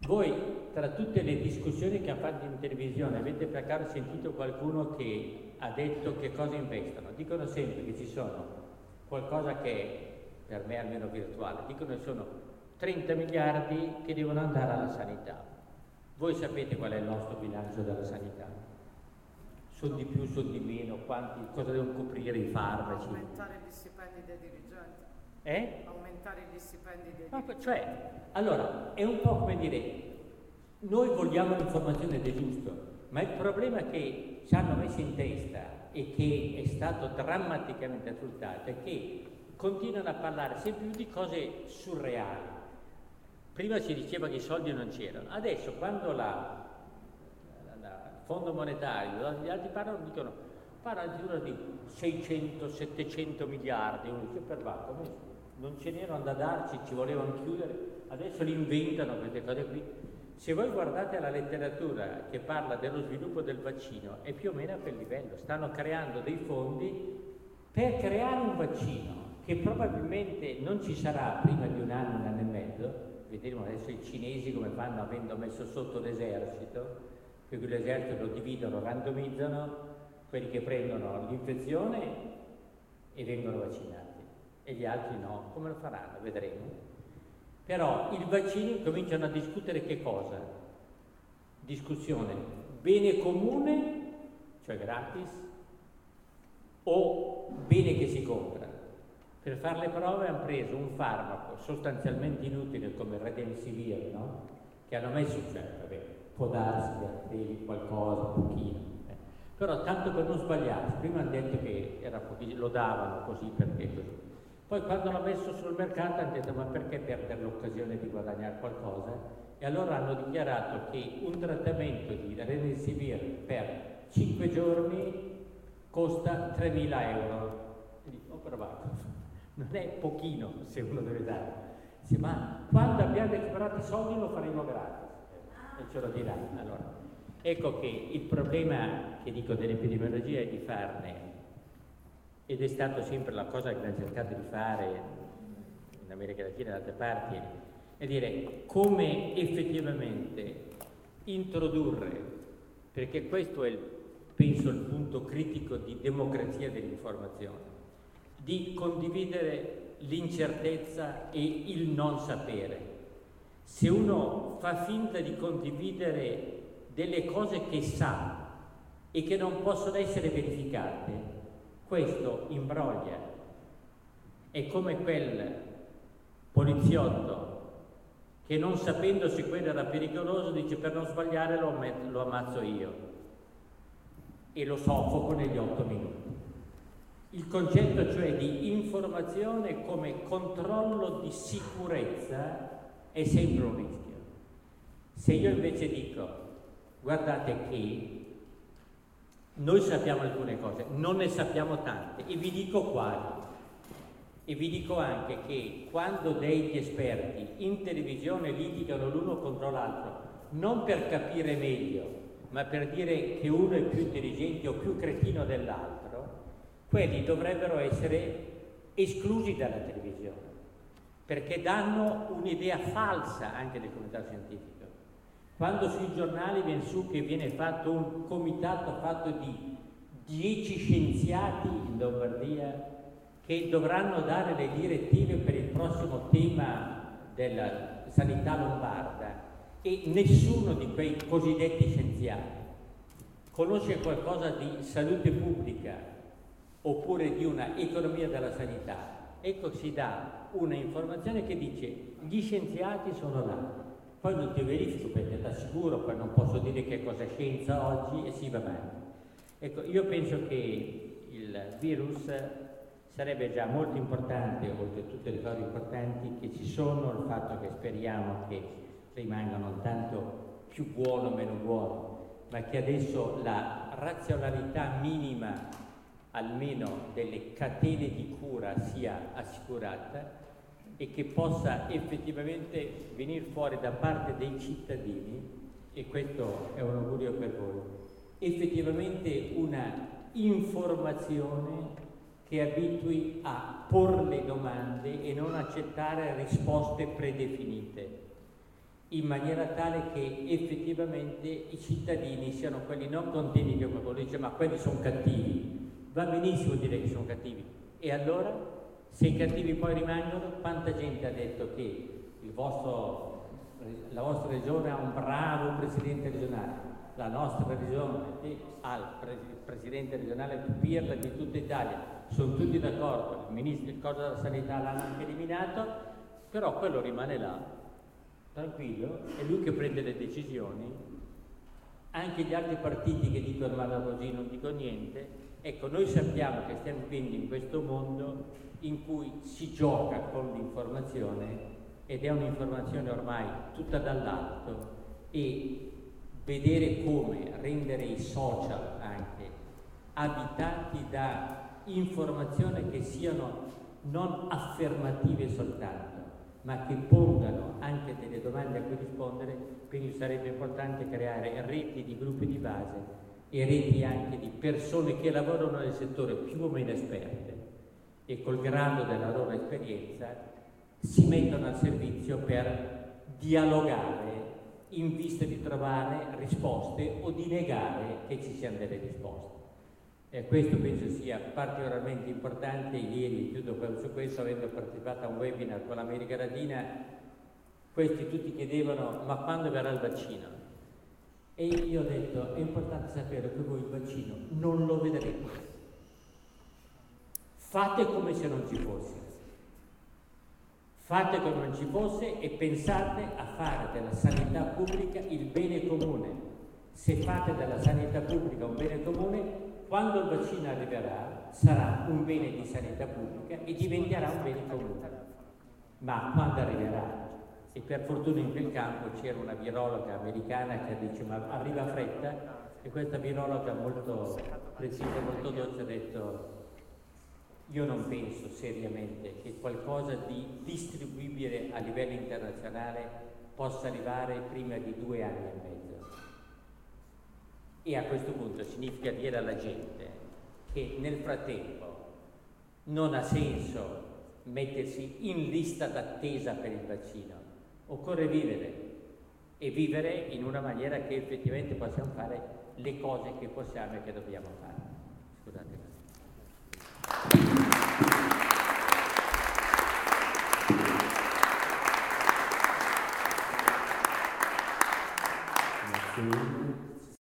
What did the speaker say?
Voi, tra tutte le discussioni che hanno fatto in televisione, avete per caso sentito qualcuno che ha detto che cosa investono? Dicono sempre che ci sono qualcosa che, per me almeno virtuale, dicono che sono 30 miliardi che devono andare alla sanità. Voi sapete qual è il nostro bilancio della sanità? Sono di più, sono di meno, cosa devono coprire i farmaci? Aumentare gli stipendi dei dirigenti. Aumentare gli stipendi dei dirigenti. Cioè, allora, è un po' come dire, noi vogliamo l'informazione ed è giusto, ma il problema che ci hanno messo in testa e che è stato drammaticamente sfruttato è che continuano a parlare sempre più di cose surreali. Prima si diceva che i soldi non c'erano, adesso quando il Fondo Monetario, gli altri parlano addirittura di 600-700 miliardi, uno dice per bacco, non ce n'erano da darci, ci volevano chiudere, adesso li inventano queste cose qui. Se voi guardate la letteratura che parla dello sviluppo del vaccino, è più o meno a quel livello, stanno creando dei fondi per creare un vaccino che probabilmente non ci sarà prima di un anno e mezzo. Vedremo adesso i cinesi come fanno avendo messo sotto l'esercito, per cui l'esercito lo dividono, randomizzano, quelli che prendono l'infezione e vengono vaccinati e gli altri no. Come lo faranno? Vedremo. Però il vaccino cominciano a discutere che cosa? Discussione bene comune, cioè gratis, o bene che si compra. Per fare le prove hanno preso un farmaco sostanzialmente inutile come il Remdesivir, no? Che hanno messo, cioè, vabbè, può darsi che arrivi qualcosa, un pochino. Però tanto per non sbagliarsi, prima hanno detto che era pochino, lo davano così perché così. Poi quando l'hanno messo sul mercato hanno detto ma perché perdere l'occasione di guadagnare qualcosa? E allora hanno dichiarato che un trattamento di Remdesivir per 5 giorni costa 3.000 euro. E dico, ho provato. Non è pochino se uno deve dare. Dice, ma quando abbiamo recuperato i soldi lo faremo gratis. E ce lo diranno. Allora, ecco che il problema che dico dell'epidemiologia è di farne, ed è stato sempre la cosa che abbiamo cercato di fare in America Latina e da altre parti, è dire come effettivamente introdurre, perché questo è, penso, il punto critico di democrazia dell'informazione, di condividere l'incertezza e il non sapere. Se uno fa finta di condividere delle cose che sa e che non possono essere verificate, questo imbroglia. È come quel poliziotto che non sapendo se quello era pericoloso dice per non sbagliare lo ammazzo io e lo soffoco negli 8 minuti. Il concetto cioè di informazione come controllo di sicurezza è sempre un rischio. Se io invece dico guardate che noi sappiamo alcune cose, non ne sappiamo tante e vi dico quali. E vi dico anche che quando degli esperti in televisione litigano l'uno contro l'altro, non per capire meglio, ma per dire che uno è più intelligente o più cretino dell'altro, quelli dovrebbero essere esclusi dalla televisione, perché danno un'idea falsa anche del comitato scientifico. Quando sui giornali viene su che viene fatto un comitato fatto di 10 scienziati in Lombardia che dovranno dare le direttive per il prossimo tema della sanità lombarda e nessuno di quei cosiddetti scienziati conosce qualcosa di salute pubblica oppure di una economia della sanità, ecco si dà una informazione che dice gli scienziati sono là. Poi non ti verifico perché ti assicuro, poi non posso dire che cosa è scienza oggi e si va avanti. Ecco, io penso che il virus sarebbe già molto importante, oltre a tutte le cose importanti che ci sono, il fatto che speriamo che rimanga non tanto più buono o meno buono, ma che adesso la razionalità minima almeno delle catene di cura sia assicurata e che possa effettivamente venire fuori da parte dei cittadini, e questo è un augurio per voi, effettivamente una informazione che abitui a porre le domande e non accettare risposte predefinite. in maniera tale che effettivamente i cittadini siano quelli non contenti che qualcuno dice ma quelli sono cattivi. Va benissimo dire che sono cattivi. E allora, se i cattivi poi rimangono, quanta gente ha detto che la vostra regione ha un bravo presidente regionale, la nostra regione ha il presidente regionale più pirla di tutta Italia, sono tutti d'accordo, il ministro del Corpo della Sanità l'hanno anche eliminato, però quello rimane là, tranquillo, è lui che prende le decisioni, anche gli altri partiti che dicono ma così non dico niente. Ecco, noi sappiamo che stiamo vivendo in questo mondo in cui si gioca con l'informazione ed è un'informazione ormai tutta dall'alto, e vedere come rendere i social anche abitati da informazioni che siano non affermative soltanto, ma che pongano anche delle domande a cui rispondere, quindi sarebbe importante creare reti di gruppi di base e reti anche di persone che lavorano nel settore più o meno esperte e col grado della loro esperienza si mettono al servizio per dialogare in vista di trovare risposte o di negare che ci siano delle risposte. Questo penso sia particolarmente importante. Ieri, chiudo su questo, avendo partecipato a un webinar con l'America Latina, questi tutti chiedevano ma quando verrà il vaccino? E io ho detto è importante sapere che voi il vaccino non lo vedrete. Fate come se non ci fosse. Fate come non ci fosse e pensate a fare della sanità pubblica il bene comune. Se fate della sanità pubblica un bene comune, quando il vaccino arriverà sarà un bene di sanità pubblica e diventerà un bene comune. Ma quando arriverà? E per fortuna in quel campo c'era una virologa americana che dice ma arriva a fretta, e questa virologa molto precisa, molto dolce ha detto io non penso seriamente che qualcosa di distribuibile a livello internazionale possa arrivare prima di 2 anni e mezzo. E a questo punto significa dire alla gente che nel frattempo non ha senso mettersi in lista d'attesa per il vaccino, occorre vivere e vivere in una maniera che effettivamente possiamo fare le cose che possiamo e che dobbiamo fare. Scusate.